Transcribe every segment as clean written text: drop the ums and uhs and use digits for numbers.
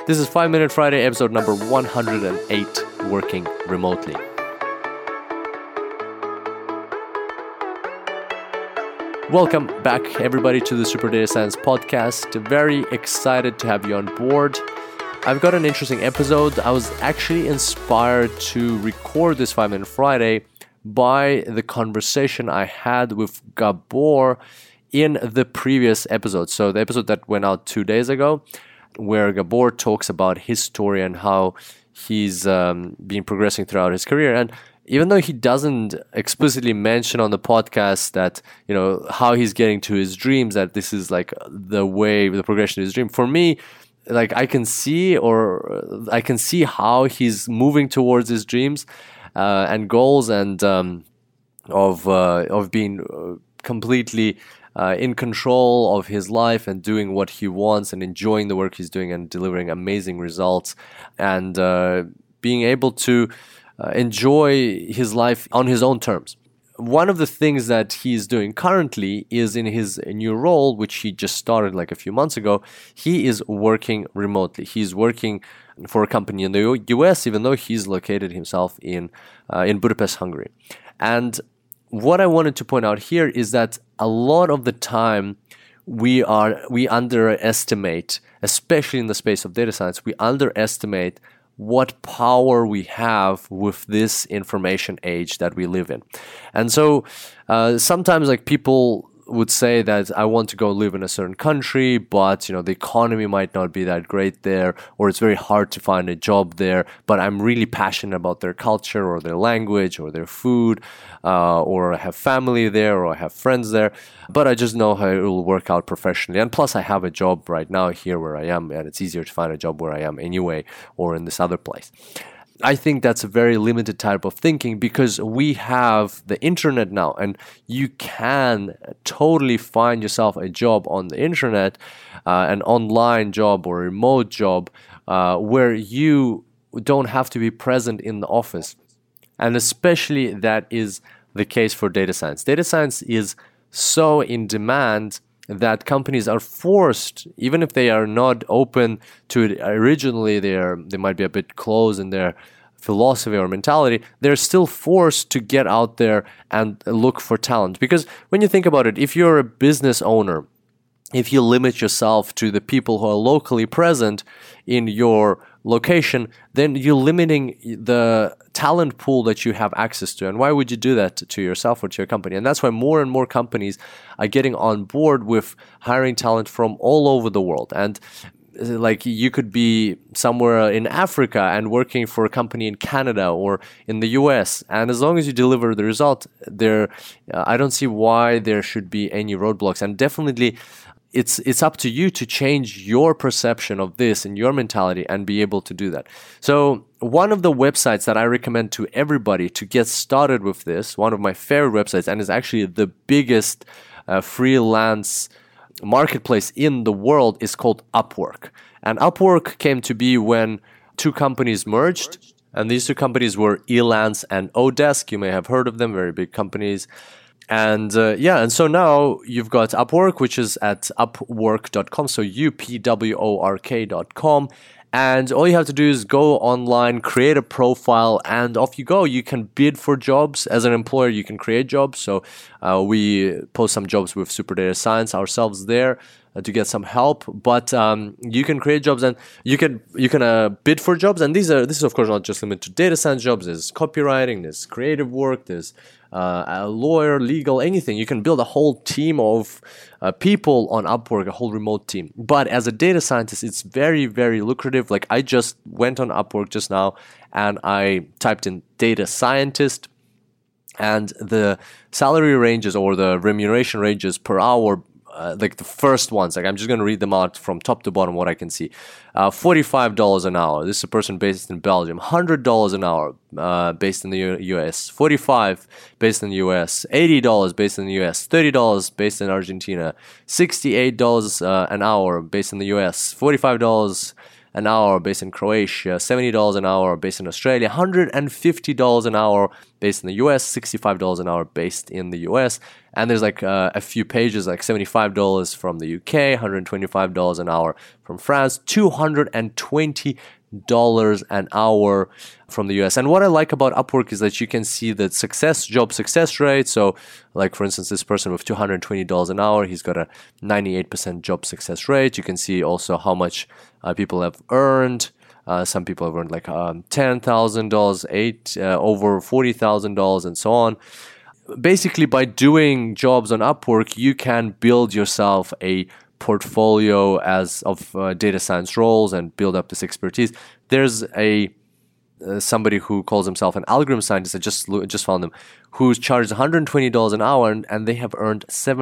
This is 5 Minute Friday, episode number 108, Working Remotely. Welcome back, everybody, to the Super Data Science Podcast. Very excited to have you on board. I've got an interesting episode. I was actually inspired to record this 5 Minute Friday by the conversation I had with Gabor in the previous episode. So the episode that went out 2 days ago, where Gabor talks about his story and how he's been progressing throughout his career. And even though he doesn't explicitly mention on the podcast that, how he's getting to his dreams, that this is like the progression to his dream, for me, like I can see how he's moving towards his dreams and goals, and of being completely in control of his life and doing what he wants and enjoying the work he's doing and delivering amazing results, and being able to enjoy his life on his own terms. One of the things that he's doing currently is in his new role, which he just started like a few months ago. He is working remotely. He's working for a company in the US, even though he's located himself in Budapest, Hungary. And what I wanted to point out here is that a lot of the time we underestimate, especially in the space of data science, we underestimate what power we have with this information age that we live in. And so sometimes like people would say that I want to go live in a certain country, but the economy might not be that great there, or it's very hard to find a job there, but I'm really passionate about their culture or their language or their food, or I have family there, or I have friends there, but I just know how it will work out professionally. And plus I have a job right now here where I am, and it's easier to find a job where I am anyway, or in this other place. I think that's a very limited type of thinking, because we have the internet now, and you can totally find yourself a job on the internet, an online job or a remote job, where you don't have to be present in the office. And especially that is the case for data science. Data science is so in demand that companies are forced, even if they are not open to it originally, they might be a bit closed in their philosophy or mentality, they're still forced to get out there and look for talent. Because when you think about it, if you're a business owner, if you limit yourself to the people who are locally present in your location, then you're limiting the talent pool that you have access to. And why would you do that to yourself or to your company? And that's why more and more companies are getting on board with hiring talent from all over the world. And like you could be somewhere in Africa and working for a company in Canada or in the US, and as long as you deliver the result, I don't see why there should be any roadblocks. And definitely it's up to you to change your perception of this and your mentality and be able to do that. So one of the websites that I recommend to everybody to get started with this, one of my favorite websites, and is actually the biggest freelance marketplace in the world, is called Upwork. And Upwork came to be when two companies merged, and these two companies were Elance and Odesk. You may have heard of them, very big companies. And and so now you've got Upwork, which is at upwork.com, so upwork.com. And all you have to do is go online, create a profile, and off you go. You can bid for jobs. As an employer, you can create jobs. So we post some jobs with Super Data Science ourselves there to get some help. But you can create jobs, and you can bid for jobs. And this is of course not just limited to data science jobs. There's copywriting, there's creative work, there's a lawyer, legal, anything. You can build a whole team of people on Upwork, a whole remote team. But as a data scientist, it's very, very lucrative. Like I just went on Upwork just now and I typed in data scientist, and the salary ranges or the remuneration ranges per hour, like the first ones, like I'm just going to read them out from top to bottom what I can see. $45 an hour. This is a person based in Belgium. $100 an hour based in the US. $45 based in the US. $80 based in the US. $30 based in Argentina. $68 an hour based in the US. $45 an hour based in Croatia, $70 an hour based in Australia, $150 an hour based in the US, $65 an hour based in the US. And there's like a few pages, like $75 from the UK, $125 an hour from France, $220 an hour from the US. And what I like about Upwork is that you can see the job success rate. So like, for instance, this person with $220 an hour, he's got a 98% job success rate. You can see also how much people have earned. Some people have earned like $10,000, over $40,000 and so on. Basically, by doing jobs on Upwork, you can build yourself a portfolio of data science roles and build up this expertise. There's somebody who calls himself an algorithm scientist. I just found them, who's charged $120 an hour, and they have earned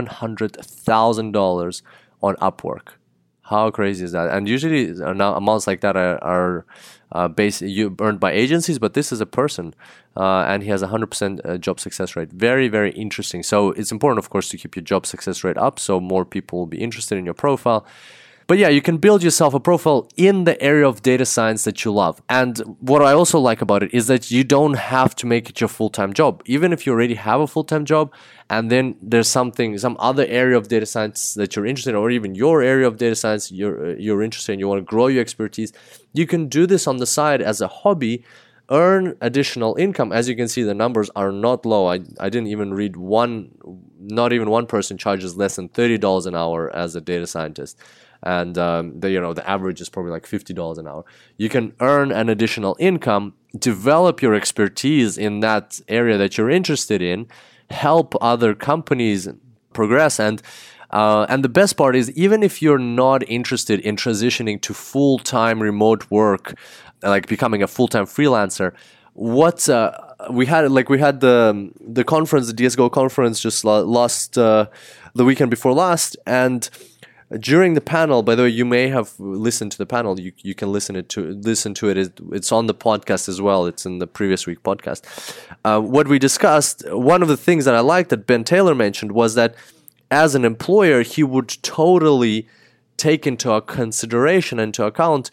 $700,000 on Upwork. How crazy is that? And usually amounts like that are earned by agencies, but this is a person, and he has a 100% job success rate. Very, very interesting. So it's important, of course, to keep your job success rate up so more people will be interested in your profile. But yeah, you can build yourself a profile in the area of data science that you love. And what I also like about it is that you don't have to make it your full-time job. Even if you already have a full-time job and then there's some other area of data science that you're interested in, or even your area of data science you're interested in, you want to grow your expertise, you can do this on the side as a hobby, earn additional income. As you can see, the numbers are not low. I didn't even read not even one person charges less than $30 an hour as a data scientist. And the average is probably like $50 an hour. You can earn an additional income, develop your expertise in that area that you're interested in, help other companies progress, and the best part is, even if you're not interested in transitioning to full-time remote work, like becoming a full-time freelancer, we had the conference, the DSGO conference, just the weekend before last, and during the panel, by the way, you may have listened to the panel. You can listen to it. It's on the podcast as well. It's in the previous week podcast. What we discussed, one of the things that I liked that Ben Taylor mentioned was that as an employer, he would totally take into consideration and into account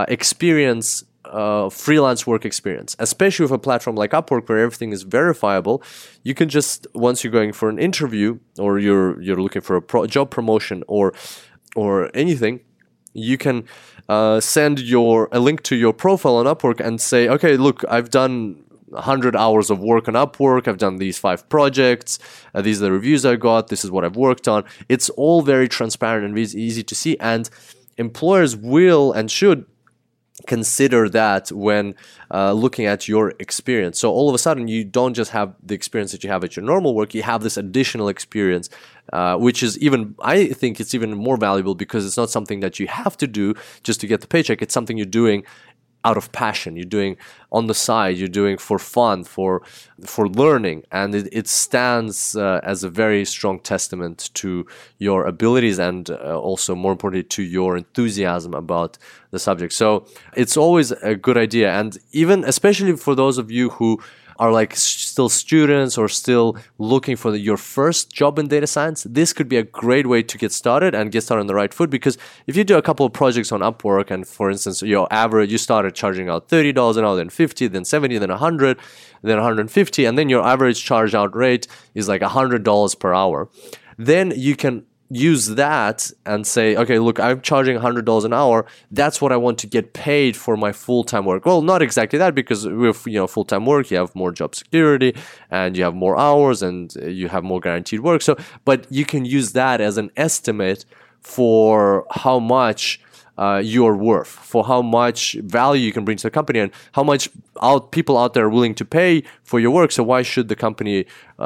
freelance work experience, especially with a platform like Upwork where everything is verifiable. You can just, once you're going for an interview or you're looking for a job promotion or anything, you can send a link to your profile on Upwork and say, okay, look, I've done 100 hours of work on Upwork. I've done these 5 projects. These are the reviews I got. This is what I've worked on. It's all very transparent and easy to see, and employers will and should consider that when looking at your experience. So all of a sudden, you don't just have the experience that you have at your normal work, you have this additional experience, which is I think it's even more valuable because it's not something that you have to do just to get the paycheck. It's something you're doing out of passion, you're doing on the side, you're doing for fun, for learning, and it stands as a very strong testament to your abilities and also, more importantly, to your enthusiasm about the subject. So it's always a good idea, and even especially for those of you who are like still students or still looking for your first job in data science, this could be a great way to get started and get started on the right foot. Because if you do a couple of projects on Upwork, and for instance, your average, you started charging out $30 an hour, then $50, then $70, then $100, then $150, and then your average charge out rate is like $100 per hour, then you can use that and say, okay, look, I'm charging $100 an hour. That's what I want to get paid for my full-time work. Well, not exactly that, because with full-time work, you have more job security and you have more hours and you have more guaranteed work. So, but you can use that as an estimate for how much you're worth, for how much value you can bring to the company, and how much people out there are willing to pay for your work. So why shouldn't the company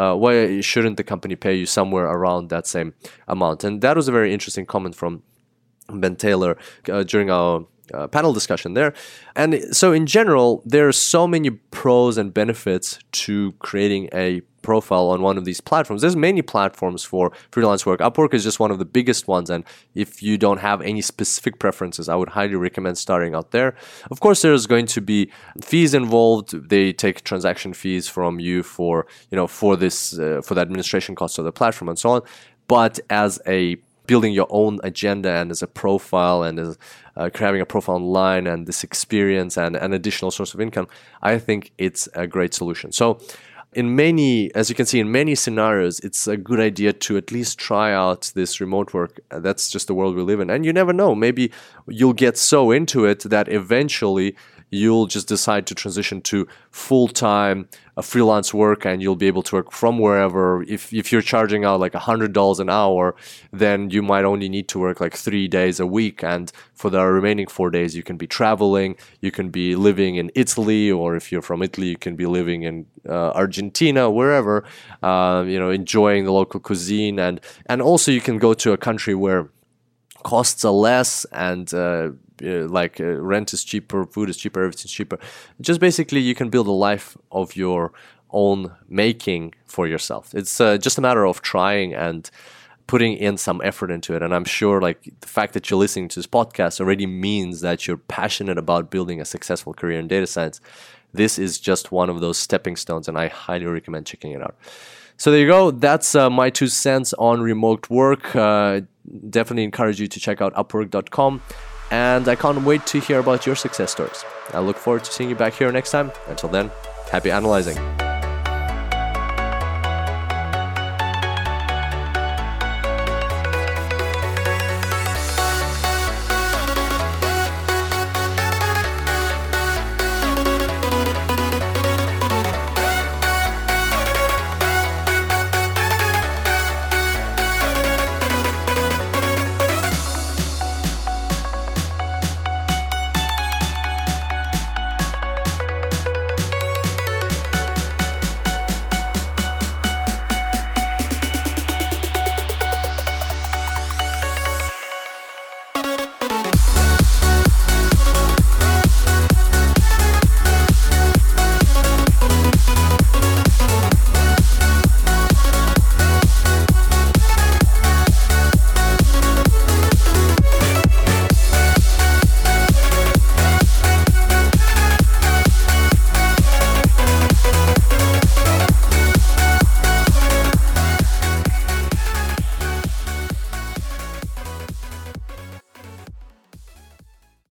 pay you somewhere around that same amount? And that was a very interesting comment from Ben Taylor during our panel discussion there. And so in general, there are so many pros and benefits to creating a profile on one of these platforms. There's many platforms for freelance work. Upwork is just one of the biggest ones, and if you don't have any specific preferences, I would highly recommend starting out there. Of course, there's going to be fees involved. They take transaction fees from you for the administration costs of the platform and so on. But as a building your own agenda and as a profile and as having a profile online and this experience and an additional source of income, I think it's a great solution. So as you can see, in many scenarios, it's a good idea to at least try out this remote work. That's just the world we live in. And you never know, maybe you'll get so into it that eventually you'll just decide to transition to full-time freelance work, and you'll be able to work from wherever. If you're charging out like $100 an hour, then you might only need to work like 3 days a week, and for the remaining 4 days you can be traveling, you can be living in Italy, or if you're from Italy you can be living in Argentina, wherever, enjoying the local cuisine, and also you can go to a country where costs are less and rent is cheaper, food is cheaper, everything's cheaper. Just basically you can build a life of your own making for yourself. It's just a matter of trying and putting in some effort into it. And I'm sure like the fact that you're listening to this podcast already means that you're passionate about building a successful career in data science. This is just one of those stepping stones, and I highly recommend checking it out. So there you go. That's my 2 cents on remote work. Definitely encourage you to check out Upwork.com. And I can't wait to hear about your success stories. I look forward to seeing you back here next time. Until then, happy analyzing.